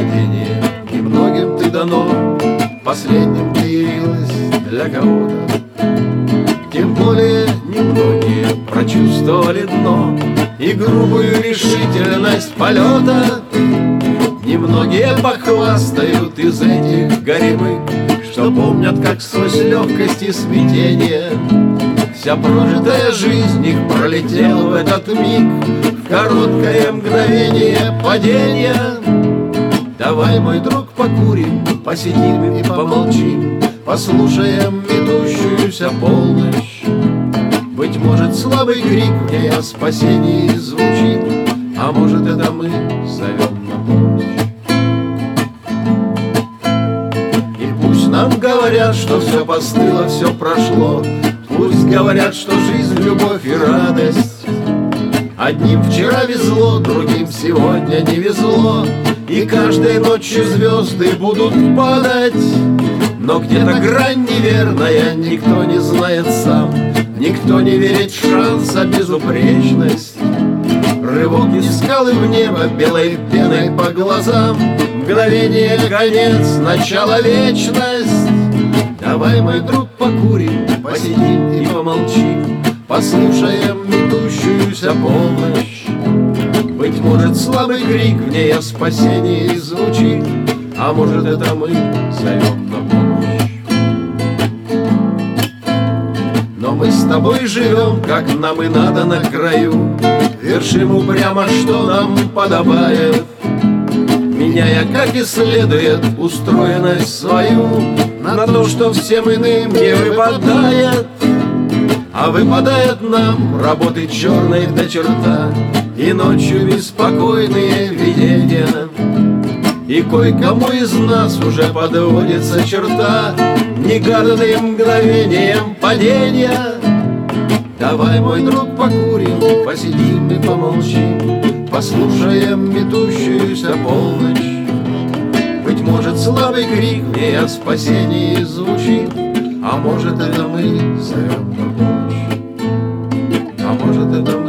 падение, немногим ты дано, последним ты явилась для кого-то. Тем более немногие прочувствовали дно и грубую решительность полета. Немногие похвастают из этих горемык, что помнят, как сквозь легкость и смятение вся прожитая жизнь их пролетела в этот миг, в короткое мгновение падения. Давай, мой друг, покурим, посидим и помолчим, послушаем идущуюся полночь. Быть может, слабый крик в ней о спасении звучит, а может, это мы зовем на помощь. И пусть нам говорят, что все постыло, все прошло, пусть говорят, что жизнь, любовь и радость. Одним вчера везло, другим сегодня не везло, и каждой ночью звезды будут падать. Но где-то грань неверная, никто не знает сам, никто не верит в шанс, а безупречность. Рывок из скалы в небо, белой пеной по глазам, мгновение, конец, начало, вечность. Давай, мой друг, покурим, посидим и помолчим, послушаем идущуюся полночь. Быть может, слабый крик в ней о спасении звучит, а может, это мы зовем на помощь. Но мы с тобой живем, как нам и надо, на краю, вершим упрямо, что нам подобает, меняя, как и следует, устроенность свою на то, что всем иным не выпадает. А выпадает нам работы черной до черта и ночью беспокойные видения. И кое-кому из нас уже подводится черта негаданным мгновением падения. Давай, мой друг, покурим, посидим и помолчим, послушаем метущуюся полночь. Быть может, слабый крик в ней о спасении звучит, а может, это мы зовем на помощь. А может, это